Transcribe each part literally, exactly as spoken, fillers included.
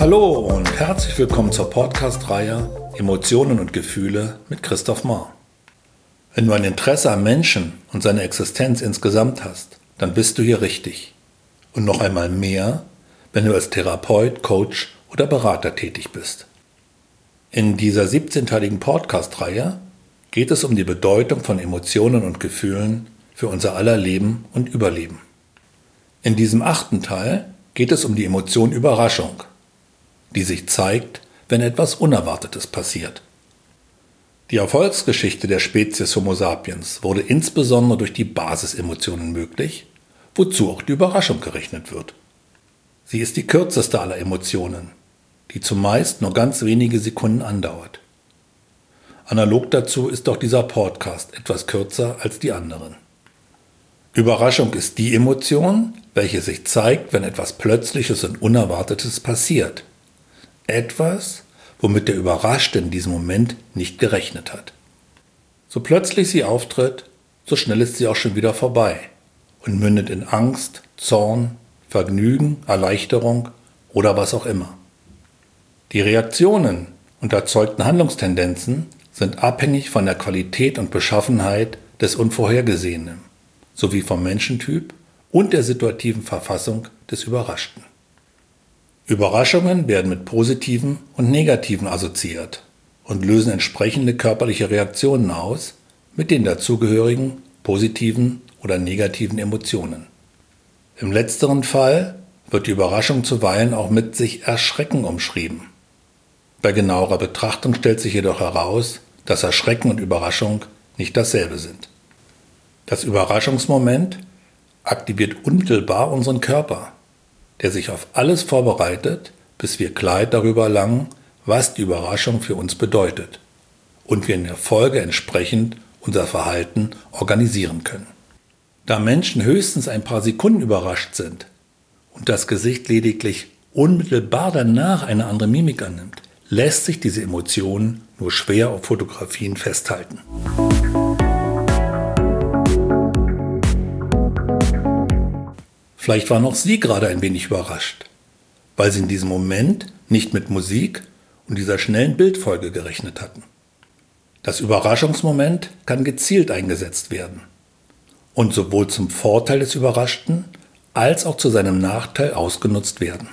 Hallo und herzlich willkommen zur Podcast-Reihe Emotionen und Gefühle mit Christoph Mahr. Wenn du ein Interesse am Menschen und seiner Existenz insgesamt hast, dann bist du hier richtig. Und noch einmal mehr, wenn du als Therapeut, Coach oder Berater tätig bist. In dieser siebzehnteiligen Podcast-Reihe geht es um die Bedeutung von Emotionen und Gefühlen für unser aller Leben und Überleben. In diesem achten Teil geht es um die Emotion Überraschung, die sich zeigt, wenn etwas Unerwartetes passiert. Die Erfolgsgeschichte der Spezies Homo sapiens wurde insbesondere durch die Basisemotionen möglich, wozu auch die Überraschung gerechnet wird. Sie ist die kürzeste aller Emotionen, die zumeist nur ganz wenige Sekunden andauert. Analog dazu ist auch dieser Podcast etwas kürzer als die anderen. Überraschung ist die Emotion, welche sich zeigt, wenn etwas Plötzliches und Unerwartetes passiert. Etwas, womit der Überraschte in diesem Moment nicht gerechnet hat. So plötzlich sie auftritt, so schnell ist sie auch schon wieder vorbei und mündet in Angst, Zorn, Vergnügen, Erleichterung oder was auch immer. Die Reaktionen und erzeugten Handlungstendenzen sind abhängig von der Qualität und Beschaffenheit des Unvorhergesehenen sowie vom Menschentyp und der situativen Verfassung des Überraschten. Überraschungen werden mit positiven und negativen assoziiert und lösen entsprechende körperliche Reaktionen aus mit den dazugehörigen positiven oder negativen Emotionen. Im letzteren Fall wird die Überraschung zuweilen auch mit sich Erschrecken umschrieben. Bei genauerer Betrachtung stellt sich jedoch heraus, dass Erschrecken und Überraschung nicht dasselbe sind. Das Überraschungsmoment aktiviert unmittelbar unseren Körper, der sich auf alles vorbereitet, bis wir Klarheit darüber erlangen, was die Überraschung für uns bedeutet und wir in der Folge entsprechend unser Verhalten organisieren können. Da Menschen höchstens ein paar Sekunden überrascht sind und das Gesicht lediglich unmittelbar danach eine andere Mimik annimmt, lässt sich diese Emotion nur schwer auf Fotografien festhalten. Vielleicht waren auch Sie gerade ein wenig überrascht, weil Sie in diesem Moment nicht mit Musik und dieser schnellen Bildfolge gerechnet hatten. Das Überraschungsmoment kann gezielt eingesetzt werden und sowohl zum Vorteil des Überraschten als auch zu seinem Nachteil ausgenutzt werden.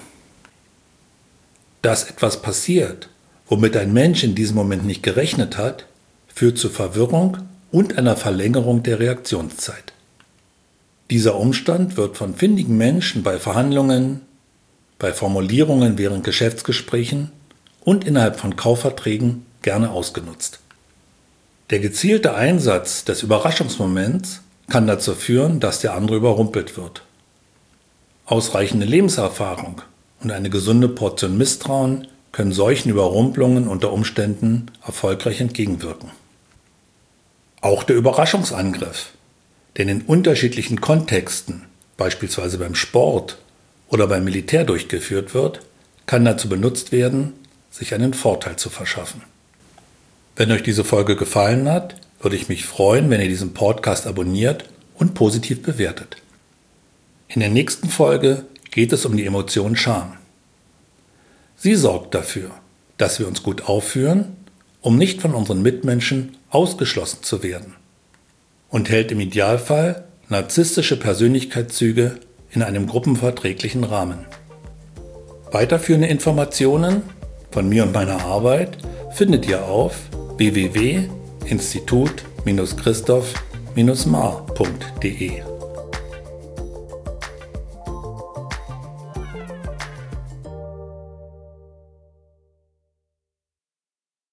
Dass etwas passiert, womit ein Mensch in diesem Moment nicht gerechnet hat, führt zu Verwirrung und einer Verlängerung der Reaktionszeit. Dieser Umstand wird von findigen Menschen bei Verhandlungen, bei Formulierungen während Geschäftsgesprächen und innerhalb von Kaufverträgen gerne ausgenutzt. Der gezielte Einsatz des Überraschungsmoments kann dazu führen, dass der andere überrumpelt wird. Ausreichende Lebenserfahrung und eine gesunde Portion Misstrauen können solchen Überrumpelungen unter Umständen erfolgreich entgegenwirken. Auch der Überraschungsangriff, der in unterschiedlichen Kontexten, beispielsweise beim Sport oder beim Militär durchgeführt wird, kann dazu benutzt werden, sich einen Vorteil zu verschaffen. Wenn euch diese Folge gefallen hat, würde ich mich freuen, wenn ihr diesen Podcast abonniert und positiv bewertet. In der nächsten Folge geht es um die Emotion Scham. Sie sorgt dafür, dass wir uns gut aufführen, um nicht von unseren Mitmenschen ausgeschlossen zu werden, und hält im Idealfall narzisstische Persönlichkeitszüge in einem gruppenverträglichen Rahmen. Weiterführende Informationen von mir und meiner Arbeit findet ihr auf w w w punkt institut Bindestrich christoph Bindestrich mahr punkt de.